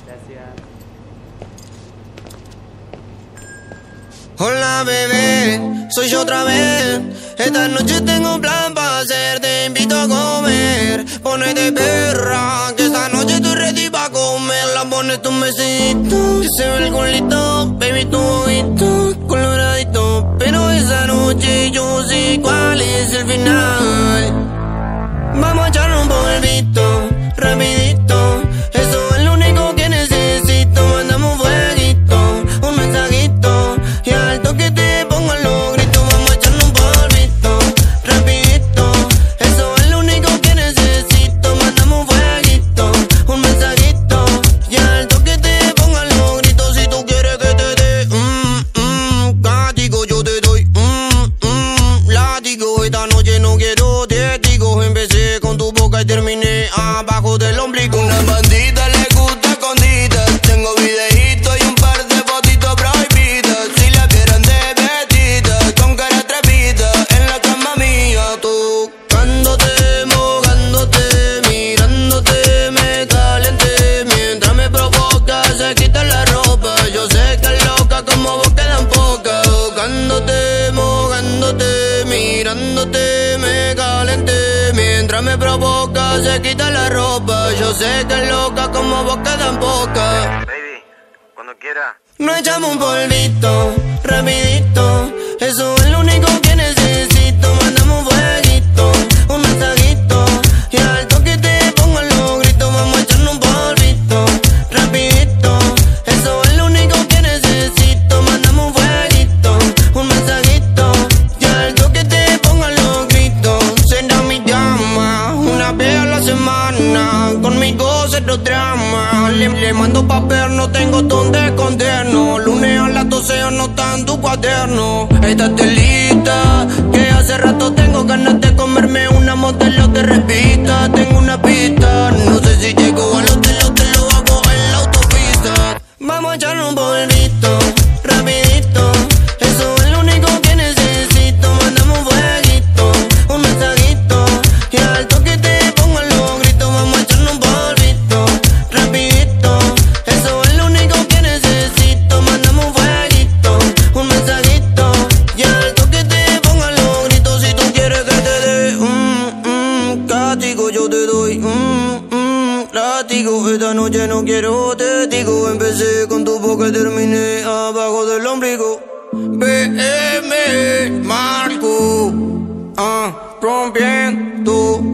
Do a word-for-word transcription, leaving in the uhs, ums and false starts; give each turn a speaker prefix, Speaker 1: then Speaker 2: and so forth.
Speaker 1: Gracias.
Speaker 2: Hola bebé, soy yo otra vez. Esta noche tengo un plan para hacer. Te invito a comer, ponete perra, que esta noche estoy ready pa' comer. La pones tu besito, que se ve el culito, baby tu ojito, coloradito. Pero esa noche yo sé cuál es el final. Vamos a echarle un polvito, rapidito. Eso es lo único que necesito. Mandamos un fueguito, un mensajito, y al toque te pongo los gritos. Vamos a echarle un polvito, rapidito. Eso es lo único que necesito. Mandamos un fueguito, un mensajito, y al toque te pongo los gritos. Si tú quieres que te dé mmm, mmm, látigo, yo te doy mmm, mmm, látigo. Esta noche no quiero testigos. Empecé con tu boca y terminé abajo del ombligo. Una bandita le gusta escondida. Tengo videitos y un par de fotitos prohibidas. Si la vieran de vestida, con cara atrevida, en la cama mía, tocándote, mojándote, mirándote, me calenté. Mientras me provoca, se quita la ropa. Yo sé que es loca, como vos quedan pocas. Tocándote, mojándote, mirándote, me calenté. Mientras me provoca, se quita la ropa. Yo sé que es loca, como vos quedan pocas.
Speaker 3: Baby, cuando quiera.
Speaker 2: No echamos un polvito, rapidito. Eso es lo único que necesito. Mandamos un fueguito, un mensajito, y al toque te pongo los gritos. Vamos a echarnos un polvito, rapidito. Eso es lo único que necesito. Mandamos un fueguito, un mensajito, y al toque te pongo los gritos. Será mi llama, una vez a la semana. Conmigo cero drama. Le, le mando papel, no tengo donde escondernos. Lunes a las doce anota en tu cuaderno. Esta telita, que hace rato tengo ganas de comerme una modelo de repita. Tengo una pista, no sé si llego al hotel o te lo hago en la autopista. Vamos a echarle un polvito, rapidito. Eso es lo único que necesito. Mandamos un fueguito, un mensajito, y al toque te pongo los gritos. Vamos a echarle un polvito, rapidito. Eso es lo único que necesito. Mandamos un fueguito, un mensajito, y al toque te pongo los gritos. Si tú quieres que te dé mmm, mmm, castigo, yo te doy mmm, mmm, látigo. Esta noche no quiero testigo. Empecé con tu boca y terminé abajo del ombligo. B M Marco, ah, rompiendo